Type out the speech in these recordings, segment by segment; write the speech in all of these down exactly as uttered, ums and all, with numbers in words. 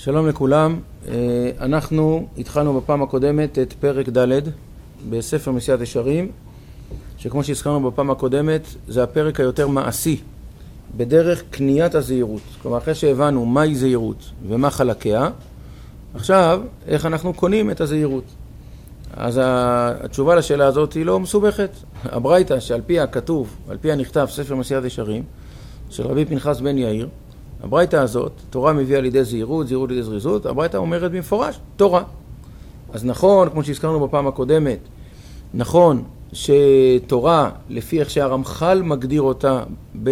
שלום לכולם, אנחנו התחלנו בפעם הקודמת את פרק ד' בספר מסיעת ישרים, שכמו שהזכרנו בפעם הקודמת זה הפרק היותר מעשי בדרך קניית הזהירות. כלומר, אחרי שהבנו מהי זהירות ומה חלקיה, עכשיו איך אנחנו קונים את הזהירות. אז התשובה לשאלה הזאת היא לא מסובכת. הברייתא שעל פי הכתוב, על פי הנכתב ספר מסיעת ישרים של רבי פנחס בן יאיר, הברייתא הזאת, תורה מביאה לידי זהירות, זהירות לידי זריזות, הברייתא אומרת במפורש, תורה. אז נכון, כמו שהזכרנו בפעם הקודמת, נכון שתורה, לפי איך שהרמח"ל מגדיר אותה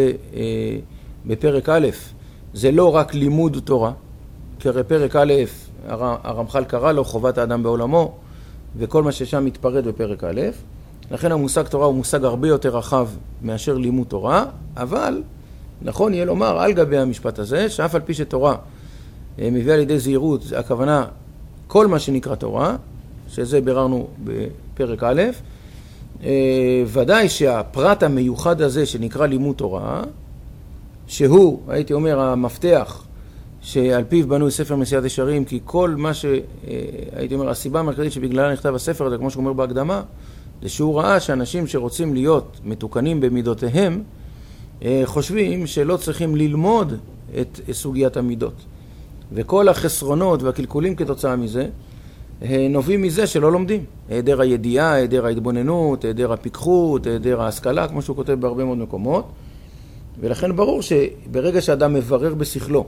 בפרק א', זה לא רק לימוד תורה, כי הרי פרק א', הרמח"ל קרא לו חובת האדם בעולמו, וכל מה ששם מתפרט בפרק א', לכן המושג תורה הוא מושג הרבה יותר רחב מאשר לימוד תורה, אבל נכון יהיה לומר על גבי המשפט הזה, שאף על פי שתורה מביאה לידי זהירות, הכוונה כל מה שנקרא תורה, שזה ביררנו בפרק א', ודאי שהפרט המיוחד הזה שנקרא לימוד תורה, שהוא, הייתי אומר, המפתח שעל פיו בנו ספר מסיעת ישרים, כי כל מה שהייתי אומר, הסיבה המרכזית שבגללה נכתב הספר הזה, כמו שאומר בהקדמה, זה שהוא ראה שאנשים שרוצים להיות מתוקנים במידותיהם, חושבים שלא צריכים ללמוד את סוגיית המידות. וכל החסרונות והקלקולים כתוצאה מזה, נובעים מזה שלא לומדים. היעדר הידיעה, היעדר ההתבוננות, היעדר הפיקחות, היעדר ההשכלה, כמו שהוא כותב בהרבה מאוד מקומות. ולכן ברור שברגע שאדם מברר בשכלו,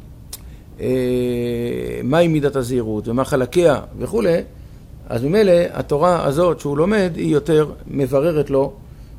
מהי מידת הזהירות ומה חלקיה וכו', אז ממילא התורה הזאת שהוא לומד היא יותר מבררת לו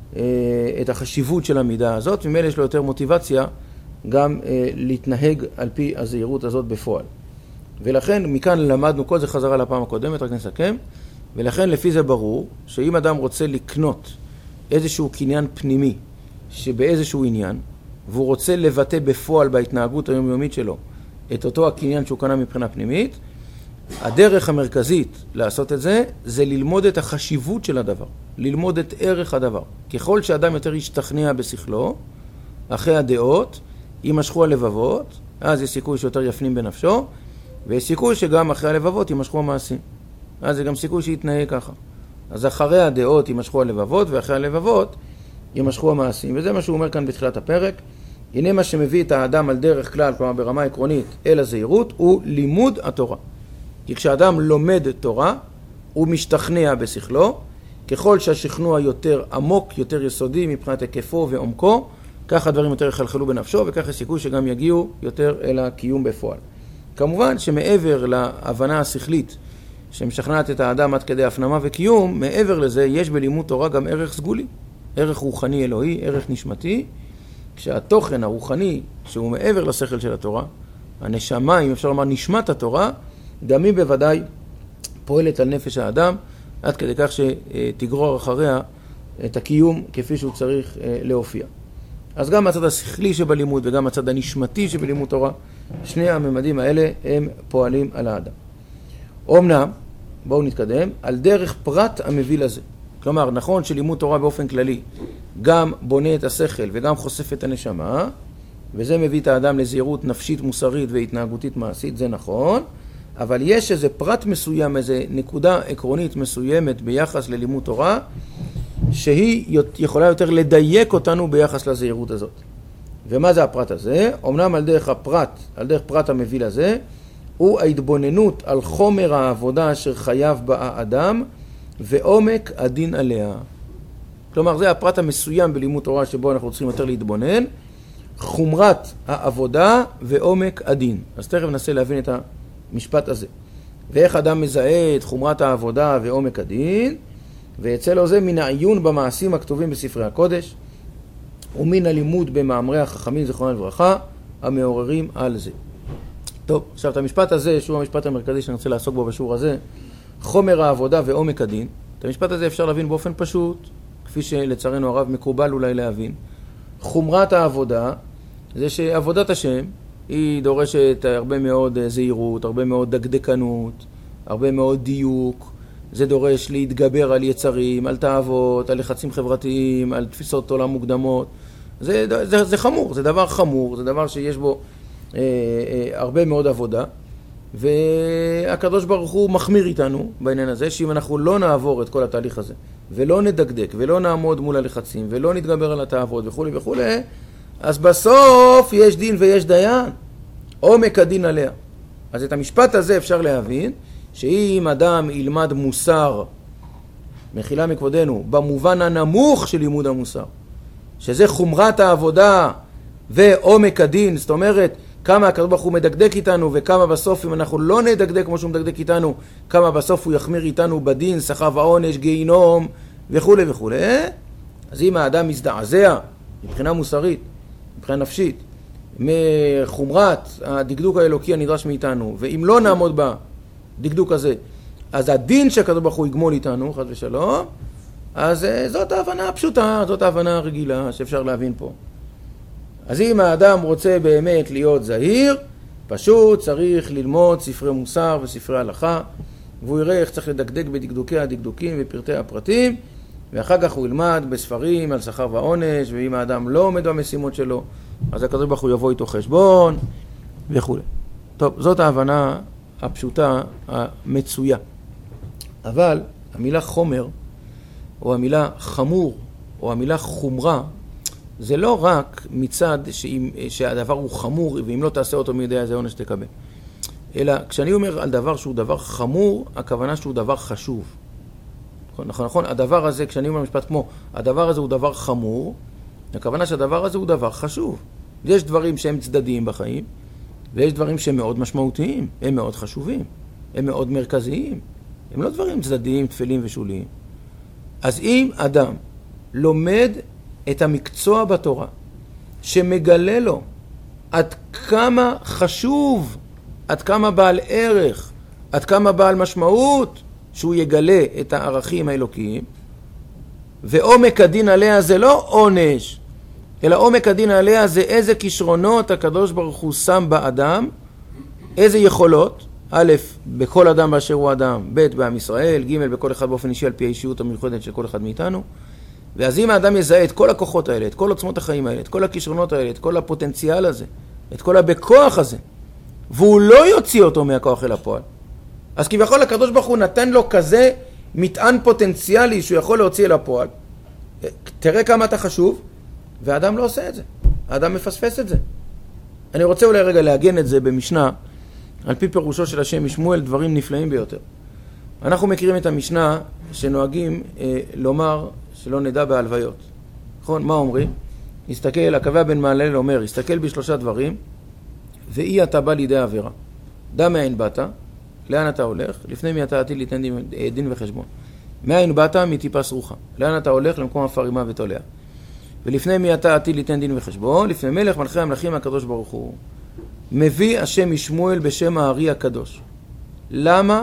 את החשיבות של המידה הזאת, וממילא יש לו יותר מוטיבציה גם להתנהג על פי הזהירות הזאת בפועל. ולכן מכאן למדנו, כל זה חזרה לפעם הקודמת, רק נסכם, ולכן לפי זה ברור שאם אדם רוצה לקנות איזשהו קניין פנימי שבאיזשהו עניין, והוא רוצה לבטא בפועל בהתנהגות היומיומית שלו את אותו הקניין שהוא קנה מבחינה פנימית, הדרך המרכזית לעשות את זה, זה ללמוד את החשיבות של הדבר, ללמוד את ערך הדבר. ככל שאדם יותר ישתכנע בשכלו, אחרי הדעות, יימשכו הלבבות, אז יש סיכוי שיותר יפנים בנפשו, ויש סיכוי שגם אחרי הלבבות יימשכו המעשים. אז זה גם סיכוי שיתנהג ככה. אז אחרי הדעות יימשכו הלבבות, ואחרי הלבבות יימשכו המעשים. וזה מה שהוא אומר כאן בתחילת הפרק. הנה מה שמביא את האדם על דרך כלל, כלומר ברמה עקרונית, אל הזהירות, הוא לימוד התורה. כי כשאדם לומד תורה, הוא משתכנע בשכלו, ככל שהשכנוע יותר עמוק, יותר יסודי מבחינת היקפו ועומקו, כך הדברים יותר יחלחלו בנפשו, וכך הסיכוי שגם יגיעו יותר אל הקיום בפועל. כמובן שמעבר להבנה השכלית, שמשכנעת את האדם עד כדי הפנמה וקיום, מעבר לזה יש בלימוד תורה גם ערך סגולי, ערך רוחני אלוהי, ערך נשמתי, כשהתוכן הרוחני שהוא מעבר לשכל של התורה, הנשמה, אם אפשר לומר נשמת התורה, גם היא בוודאי פועלת על נפש האדם, עד כדי כך שתגרור אחריה את הקיום כפי שהוא צריך להופיע. אז גם הצד השכלי שבלימוד וגם הצד הנשמתי שבלימוד תורה, שני הממדים האלה הם פועלים על האדם. אומנם, בואו נתקדם, על דרך פרט המביא לזה. כלומר, נכון שלימוד תורה באופן כללי גם בונה את השכל וגם חושף את הנשמה, וזה מביא את האדם לזהירות נפשית, מוסרית והתנהגותית מעשית, זה נכון, אבל יש איזה פרט מסוים, איזה נקודה עקרונית מסוימת ביחס ללימוד תורה, שהיא יכולה יותר לדייק אותנו ביחס לזהירות הזאת. ומה זה הפרט הזה? אמנם על דרך הפרט, על דרך פרט המביא לזה, הוא ההתבוננות על חומר העבודה אשר חייב בה האדם, ועומק הדין עליה. כלומר, זה הפרט המסוים בלימוד תורה שבו אנחנו צריכים יותר להתבונן, חומרת העבודה ועומק הדין. אז תכף ננסה להבין את המשפט הזה. ואיך אדם מזהה את חומרת העבודה ועומק הדין, ויצא לו זה מן העיון במעשים הכתובים בספרי הקודש, ומן הלימוד במאמרי החכמים זיכרונם לברכה, המעוררים על זה. טוב, עכשיו את המשפט הזה, שהוא המשפט המרכזי שאני רוצה לעסוק בו בשיעור הזה, חומר העבודה ועומק הדין, את המשפט הזה אפשר להבין באופן פשוט, כפי שלצערנו הרב מקובל אולי להבין. חומרת העבודה, זה שעבודת השם, היא דורשת הרבה מאוד זהירות, הרבה מאוד דקדקנות, הרבה מאוד דיוק, זה דורש להתגבר על יצרים, על תאוות, על לחצים חברתיים, על תפיסות עולם מוקדמות. זה, זה, זה חמור, זה דבר חמור, זה דבר שיש בו אה, אה, הרבה מאוד עבודה. והקדוש ברוך הוא מחמיר איתנו בעניין הזה, שאם אנחנו לא נעבור את כל התהליך הזה, ולא נדקדק, ולא נעמוד מול הלחצים, ולא נתגבר על התאוות וכו' וכו', אז בסוף יש דין ויש דיין, עומק הדין עליה. אז את המשפט הזה אפשר להבין, שאם אדם ילמד מוסר, מחילה מכבודנו, במובן הנמוך של לימוד המוסר, שזה חומרת העבודה ועומק הדין, זאת אומרת, כמה הקדוש ברוך הוא מדקדק איתנו, וכמה בסוף, אם אנחנו לא נדקדק כמו שהוא מדקדק איתנו, כמה בסוף הוא יחמיר איתנו בדין, שכר ועונש, גיהינום וכו' וכו'. אז אם האדם מזדעזע, מבחינה מוסרית, מבחינה נפשית, מחומרת הדקדוק האלוקי הנדרש מאיתנו, ואם לא נעמוד בדקדוק הזה, אז הדין שהקדוש ברוך הוא יגמול איתנו, חס ושלום, אז זאת ההבנה הפשוטה, זאת ההבנה הרגילה שאפשר להבין פה. אז אם האדם רוצה באמת להיות זהיר, פשוט צריך ללמוד ספרי מוסר וספרי הלכה, והוא יראה איך צריך לדקדק בדקדוקי הדקדוקים ופרטי הפרטים, ואחר כך הוא ילמד בספרים על שכר ועונש, ואם האדם לא עומד במשימות שלו, אז הקדוש ברוך הוא יבוא איתו חשבון וכו'. טוב, זאת ההבנה הפשוטה המצויה. אבל המילה חומר, או המילה חמור, או המילה חומרה, זה לא רק מצד שאם, שהדבר הוא חמור, ואם לא תעשה אותו מידי איזה עונש תקבל. אלא כשאני אומר על דבר שהוא דבר חמור, הכוונה שהוא דבר חשוב. נכון, נכון, נכון. הדבר הזה, כשאני אומר משפט כמו, הדבר הזה הוא דבר חמור, הכוונה שהדבר הזה הוא דבר חשוב. יש דברים שהם צדדיים בחיים, ויש דברים שהם מאוד משמעותיים, הם מאוד חשובים, הם מאוד מרכזיים. הם לא דברים צדדיים, תפלים ושוליים. אז אם אדם לומד את המקצוע בתורה, שמגלה לו עד כמה חשוב, עד כמה בעל ערך, עד כמה בעל משמעות, שהוא יגלה את הערכים האלוקיים, ועומק הדין עליה זה לא עונש, אלא עומק הדין עליה זה איזה כישרונות הקדוש ברוך הוא שם באדם, איזה יכולות, א', בכל אדם באשר הוא אדם, ב', בעם ישראל, ג', בכל אחד באופן אישי על פי האישיות המיוחדת של כל אחד מאיתנו. ואז אם האדם יזהה את כל הכוחות האלה, את כל עוצמות החיים האלה, את כל הכישרונות האלה, את כל הפוטנציאל הזה, את כל הבכוח הזה, והוא לא יוציא אותו מהכוח אל הפועל, אז כביכול הקדוש ברוך הוא נתן לו כזה מטען פוטנציאלי שהוא יכול להוציא אל הפועל. תראה כמה אתה חשוב, והאדם לא עושה את זה. האדם מפספס את זה. אני רוצה אולי רגע להגן את זה במשנה, על פי פירושו של השם משמואל, דברים נפלאים ביותר. אנחנו מכירים את המשנה שנוהגים אה, לומר שלא נדע בהלוויות. נכון? מה אומרים? הסתכל, הקבע בן מהלל אומר, הסתכל בשלושה דברים, ואי אתה בא לידי עבירה. דע מאין באת, לאן אתה הולך? לפני מי אתה עתיד ליתן דין, דין וחשבון. מאין באת? מטיפה סרוחה. לאן אתה הולך? למקום עפר רימה ותולע. ולפני מי אתה עתיד ליתן דין וחשבון? לפני מלך מלכי המלכים הקדוש ברוך הוא. מביא השם משמואל בשם הארי הקדוש. למה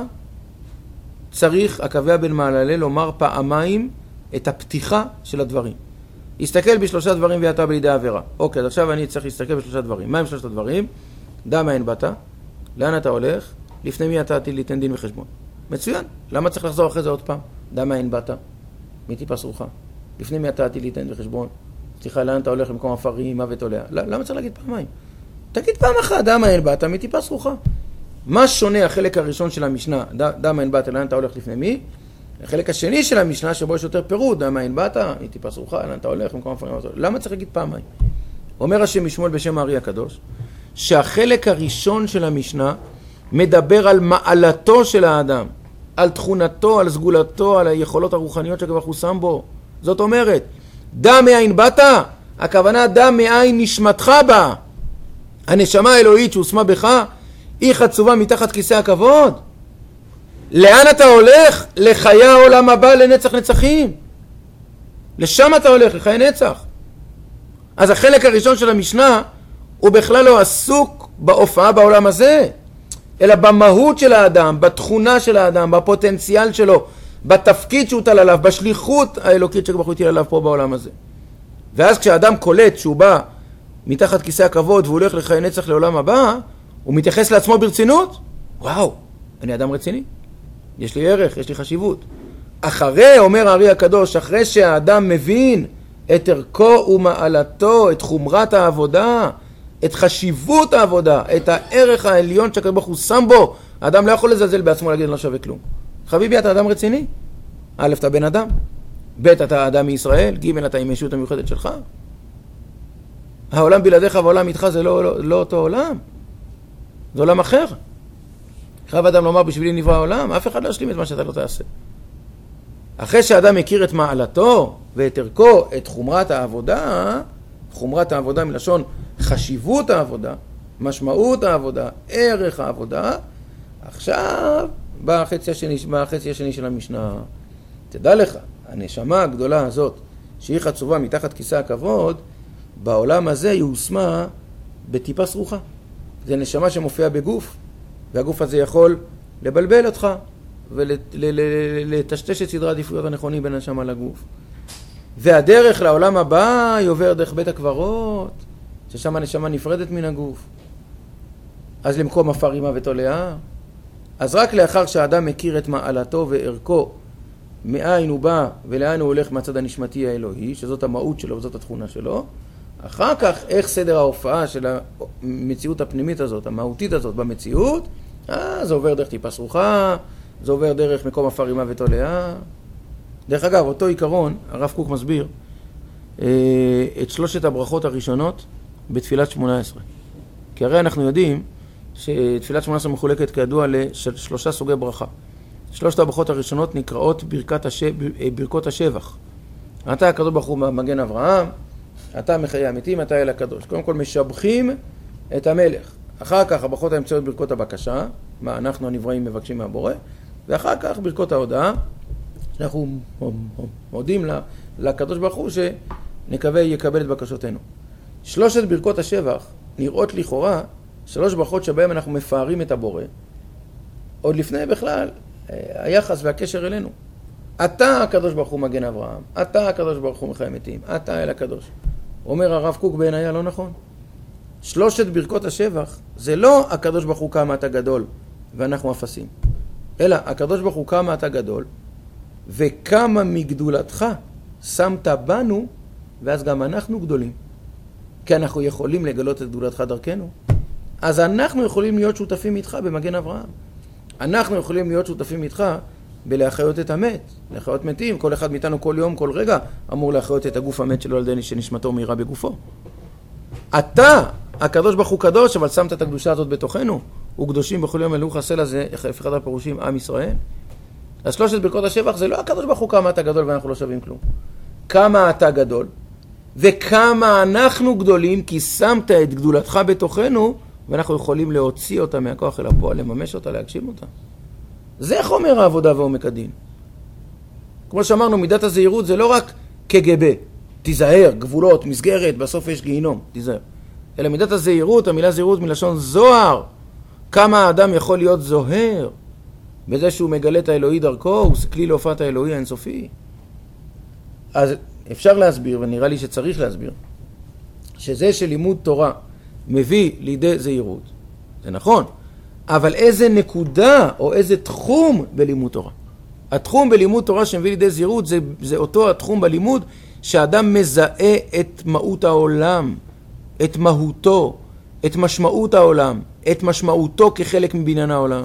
צריך הקבע בן מהלל לומר פעמיים את הפתיחה של הדברים? הסתכל בשלושה דברים ואתה בידי עבירה. אוקיי, אז עכשיו אני צריך להסתכל בשלושה דברים. מה הם שלושת הדברים? דע מאין באת, לאן אתה הולך, לפני מי אתה עתיד ליתן דין וחשבון. מצוין. למה צריך לחזור אחרי זה עוד פעם? דע מאין באת, מטיפה סרוחה. לפני מי אתה עתיד ליתן דין וחשבון. סליחה, לאן אתה הולך למקום עפר רימה ותולע. למה צריך להגיד פעמיים? תגיד פעם אחת, דע מאין באת, מטיפה סרוחה. מה שונה החלק הראשון של המשנה, דע מאין באת, לאן אתה הולך לפני מי? החלק השני של המשנה, שבו יש יותר פירוט, דע מאין באת, מטיפה סרוחה, לאן אתה הולך למקום עפר רימה ותולע. למה צריך להגיד פעמיים? אומר השם משמואל בשם הארי הקדוש, שהחלק הראשון של המשנה מדבר על מעלתו של האדם, על תכונתו, על סגולתו, על היכולות הרוחניות שהקדוש ברוך הוא שם בו. זאת אומרת, דע מאין באת, הכוונה דע מאין נשמתך בה. הנשמה האלוהית שהושמה בך, היא חצובה מתחת כיסא הכבוד. לאן אתה הולך? לחיי העולם הבא, לנצח נצחים. לשם אתה הולך, לחיי נצח. אז החלק הראשון של המשנה הוא בכלל לא עסוק בהופעה בעולם הזה, אלא במהות של האדם, בתכונה של האדם, בפוטנציאל שלו, בתפקיד שהוטל עליו, בשליחות האלוקית שהקדוש ברוך הוא הטיל עליו פה בעולם הזה. ואז כשהאדם קולט שהוא בא מתחת כיסא הכבוד והוא הולך לחיי נצח לעולם הבא, הוא מתייחס לעצמו ברצינות. וואו, אני אדם רציני. יש לי ערך, יש לי חשיבות. אחרי, אומר הארי הקדוש, אחרי שהאדם מבין את ערכו ומעלתו, את חומרת העבודה, את חשיבות העבודה, את הערך העליון שהקדוש ברוך הוא שם בו האדם לא יכול לזלזל בעצמו להגיד, אני לא שווה כלום. חביבי, אתה אדם רציני. א', אתה בן אדם. ב', אתה אדם מישראל. ג', אתה עם הישות המיוחדת שלך. העולם בלעדיך והעולם איתך זה לא, לא, לא אותו עולם. זה עולם אחר. חייב אדם לומר, בשבילי נברא העולם, אף אחד לא ישלים את מה שאתה לא תעשה. אחרי שאדם מכיר את מעלתו ואת ערכו, את חומרת העבודה, חומרת העבודה מלשון חשיבות העבודה, משמעות העבודה, ערך העבודה, עכשיו בא החצי השני, בא החצי השני של המשנה. תדע לך, הנשמה הגדולה הזאת, שהיא חצובה מתחת כיסא הכבוד, בעולם הזה היא הושמה בטיפה סרוחה. זה נשמה שמופיעה בגוף, והגוף הזה יכול לבלבל אותך ולטשטש את סדרי העדיפויות הנכונים בין הנשמה לגוף. והדרך לעולם הבא היא עובר דרך בית הקברות, ששם הנשמה נפרדת מן הגוף. אז למקום עפר אימה ותולעה. אז רק לאחר שהאדם מכיר את מעלתו וערכו, מאין הוא בא ולאן הוא הולך מהצד הנשמתי האלוהי, שזאת המהות שלו וזאת התכונה שלו, אחר כך איך סדר ההופעה של המציאות הפנימית הזאת, המהותית הזאת במציאות, אה, זה עובר דרך טיפה סרוחה, זה עובר דרך מקום עפר אימה ותולעה. דרך אגב, אותו עיקרון, הרב קוק מסביר אה, את שלושת הברכות הראשונות בתפילת שמונה עשרה. כי הרי אנחנו יודעים שתפילת שמונה עשרה מחולקת כידוע לשלושה סוגי ברכה. שלושת הברכות הראשונות נקראות ברכת השב... ברכות השבח. אתה הקדוש ברוך הוא מגן אברהם, אתה מחיי המתים, אתה אל הקדוש. קודם כל משבחים את המלך. אחר כך הברכות האמצעיות ברכות הבקשה, מה אנחנו הנבראים מבקשים מהבורא, ואחר כך ברכות ההודעה, שאנחנו מודים לקדוש ברוך הוא שנקווה יקבל את בקשותינו. שלושת ברכות השבח נראות לכאורה שלוש ברכות שבהם אנחנו מפארים את הבורא, עוד לפני בכלל היחס והקשר אלינו. אתה הקדוש ברוך הוא מגן אברהם, אתה הקדוש ברוך הוא מחיי מתים, אתה אל הקדוש. אומר הרב קוק בעיניי לא נכון. שלושת ברכות השבח זה לא הקדוש ברוך הוא כמה אתה גדול ואנחנו אפסים, אלא הקדוש ברוך הוא כמה אתה גדול וכמה מגדולתך שמת בנו, ואז גם אנחנו גדולים, כי אנחנו יכולים לגלות את גדולתך דרכנו. אז אנחנו יכולים להיות שותפים איתך במגן אברהם. אנחנו יכולים להיות שותפים איתך בלהחיות את המת, להחיות מתים. כל אחד מאיתנו כל יום, כל רגע, אמור להחיות את הגוף המת שלו על ידי שנשמתו מהירה בגופו. אתה, הקדוש ברוך הוא קדוש, אבל שמת את הקדושה הזאת בתוכנו. וקדושים בכל יום אלוהיך עשה לזה, אחד הפירושים, עם ישראל. אז שלושת ברכות השבח זה לא הקדוש ברוך הוא כמה אתה גדול ואנחנו לא שווים כלום. כמה אתה גדול, וכמה אנחנו גדולים, כי שמת את גדולתך בתוכנו, ואנחנו יכולים להוציא אותה מהכוח אל הפועל, לממש אותה, להגשים אותה. זה חומר העבודה ועומק הדין. כמו שאמרנו, מידת הזהירות זה לא רק כגב, תיזהר, גבולות, מסגרת, בסוף יש גיהינום, תיזהר. אלא מידת הזהירות, המילה זהירות מלשון זוהר. כמה האדם יכול להיות זוהר, בזה שהוא מגלה את האלוהי דרכו, הוא כלי להופעת האלוהי האינסופי. אז אפשר להסביר, ונראה לי שצריך להסביר, שזה שלימוד תורה מביא לידי זהירות, זה נכון, אבל איזה נקודה או איזה תחום בלימוד תורה? התחום בלימוד תורה שמביא לידי זהירות זה, זה אותו התחום בלימוד שאדם מזהה את מהות העולם, את מהותו, את משמעות העולם, את משמעותו כחלק מבניין העולם.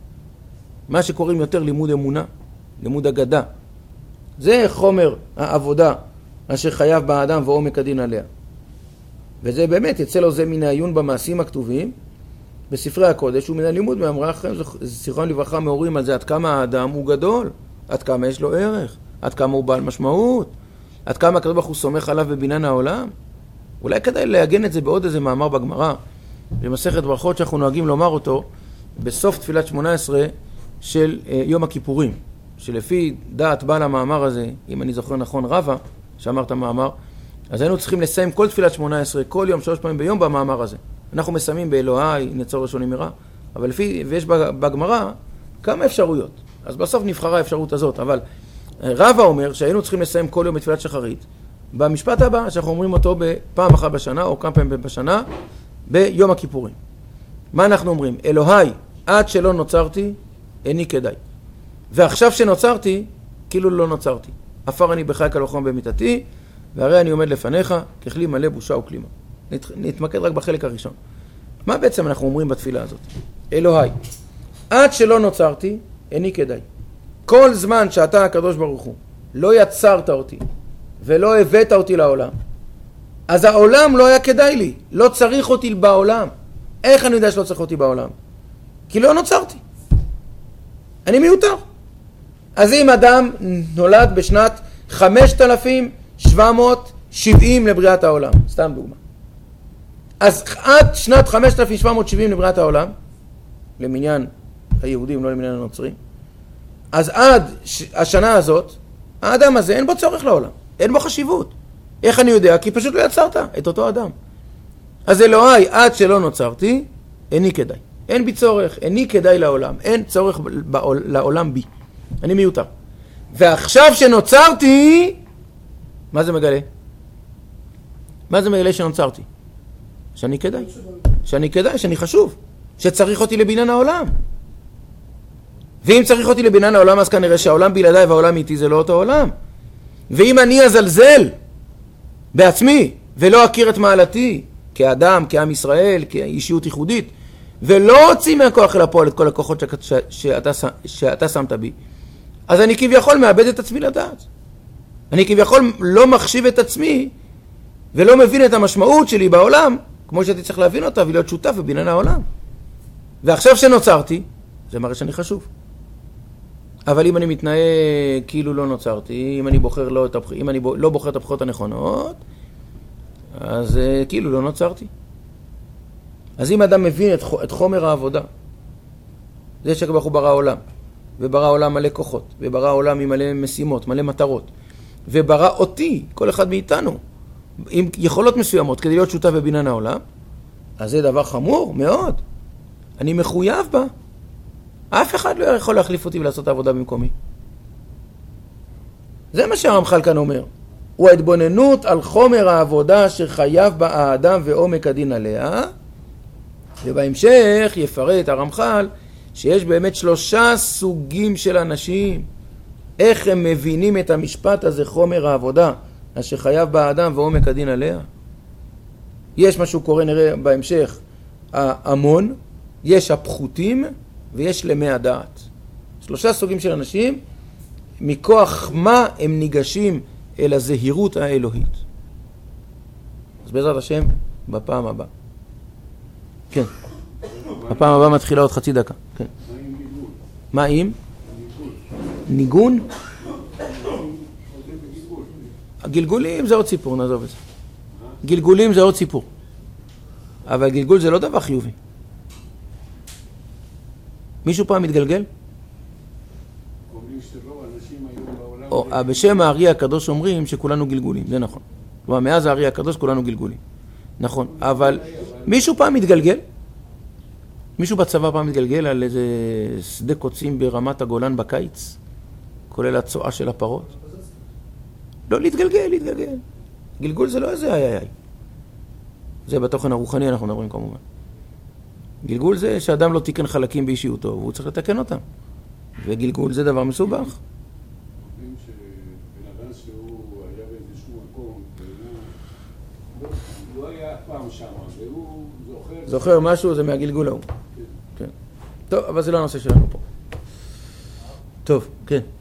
מה שקוראים יותר לימוד אמונה, לימוד אגדה. זה חומר העבודה אשר חייב באדם ועומק הדין עליה. וזה באמת, יצא לו זה מן העיון במעשים הכתובים, בספרי הקודש ומן הלימוד מאמרי אחרים, זיכרון לברכה מאורים על זה עד כמה האדם הוא גדול, עד כמה יש לו ערך, עד כמה הוא בעל משמעות, עד כמה הקדוש ברוך הוא סומך עליו בבניין העולם. אולי כדאי להגן את זה בעוד איזה מאמר בגמרא, במסכת ברכות שאנחנו נוהגים לומר אותו, בסוף תפילת שמונה עשרה של יום הכיפורים, שלפי דעת בעל המאמר הזה, אם אני זוכר נכון רבא, שאמר את המאמר, אז היינו צריכים לסיים כל תפילת שמונה עשרה, כל יום, שלוש פעמים ביום במאמר הזה. אנחנו מסיימים באלוהי, נצור ראשון נמרה, אבל לפי, ויש בגמרא כמה אפשרויות. אז בסוף נבחרה האפשרות הזאת, אבל רבא אומר שהיינו צריכים לסיים כל יום בתפילת שחרית, במשפט הבא, שאנחנו אומרים אותו בפעם אחת בשנה, או כמה פעמים בשנה, ביום הכיפורים. מה אנחנו אומרים? אלוהי, עד שלא נוצרתי, איני כדאי. ועכשיו שנוצרתי, כאילו לא נוצרתי. עפר אני בחי כלוחם במיטתי, והרי אני עומד לפניך, ככלי מלא בושה וכלימה. נת, נתמקד רק בחלק הראשון. מה בעצם אנחנו אומרים בתפילה הזאת? אלוהי, עד שלא נוצרתי, איני כדאי. כל זמן שאתה הקדוש ברוך הוא לא יצרת אותי ולא הבאת אותי לעולם, אז העולם לא היה כדאי לי, לא צריך אותי בעולם. איך אני יודע שלא צריך אותי בעולם? כי לא נוצרתי. אני מיותר. אז אם אדם נולד בשנת חמשת אלפים שבע מאות שבעים לבריאת העולם, סתם דוגמה. אז עד שנת חמשת אלפים שבע מאות שבעים לבריאת העולם, למניין היהודים, לא למניין הנוצרים, אז עד השנה הזאת, האדם הזה אין בו צורך לעולם, אין בו חשיבות. איך אני יודע? כי פשוט לא יצרת את אותו אדם. אז אלוהי, עד שלא נוצרתי, איני כדאי. אין בי צורך, איני כדאי לעולם, אין צורך בעול, לעולם בי. אני מיותר. ועכשיו שנוצרתי, מה זה מגלה? מה זה מגלה שנוצרתי? שאני כדאי. שאני כדאי, שאני חשוב. שצריך אותי לבניין העולם. ואם צריך אותי לבניין העולם, אז כנראה שהעולם בלעדיי והעולם איתי זה לא אותו עולם. ואם אני אזלזל בעצמי, ולא אכיר את מעלתי, כאדם, כעם ישראל, כאישיות ייחודית, ולא הוציא מהכוח אל הפועל את כל הכוחות ש... שאתה, שאתה שמת בי, אז אני כביכול מאבד את עצמי לדעת. אני כביכול לא מחשיב את עצמי, ולא מבין את המשמעות שלי בעולם, כמו שהייתי צריך להבין אותה ולהיות שותף בבניין העולם. ועכשיו שנוצרתי, זה מראה שאני חשוב. אבל אם אני מתנהג כאילו לא נוצרתי, אם אני בוחר לא, את הבח... אם אני לא בוחר את הבחירות הנכונות, אז כאילו לא נוצרתי. אז אם אדם מבין את, את חומר העבודה, זה שהקדוש הוא ברא עולם, וברא עולם מלא כוחות, וברא עולם עם מלא משימות, מלא מטרות, וברא אותי, כל אחד מאיתנו, עם יכולות מסוימות כדי להיות שותף בבניין העולם, אז זה דבר חמור מאוד. אני מחויב בה. אף אחד לא יכול להחליף אותי ולעשות העבודה במקומי. זה מה שהרמח"ל כאן אומר. הוא ההתבוננות על חומר העבודה שחייב בה האדם ועומק הדין עליה, ובהמשך יפרט הרמח"ל שיש באמת שלושה סוגים של אנשים. איך הם מבינים את המשפט הזה, חומר העבודה אשר חייב בה האדם ועומק הדין עליה. יש מה שהוא קורא, נראה בהמשך, ההמון, יש הפחותים ויש למי הדעת. שלושה סוגים של אנשים, מכוח מה הם ניגשים אל הזהירות האלוהית. אז בעזרת השם, בפעם הבאה. כן. הפעם הבאה מתחילה עוד חצי דקה. כן. מה עם? ניגון? הגלגולים זה עוד סיפור, נעזוב את זה. גלגולים זה עוד סיפור. אבל גלגול זה לא דבר חיובי. מישהו פעם מתגלגל? או, בשם הארי הקדוש אומרים שכולנו גלגולים, זה נכון. כלומר, מאז הארי הקדוש כולנו גלגולים. נכון, אבל מישהו פעם מתגלגל? מישהו בצבא פעם מתגלגל על איזה שדה קוצים ברמת הגולן בקיץ? כולל הצועה של הפרות? לא, להתגלגל, להתגלגל. גלגול זה לא איזה איי איי איי. זה בתוכן הרוחני אנחנו מדברים כמובן. גלגול זה שאדם לא תיקן חלקים באישיותו, והוא צריך לתקן אותם. וגלגול זה דבר מסובך. אומרים שבן אדם שהוא היה באיזשהו מקום, והוא לא היה פעם שם, והוא זוכר... זוכר משהו, זה מהגלגול ההוא. כן. טוב, אבל זה לא הנושא שלנו פה. טוב, כן.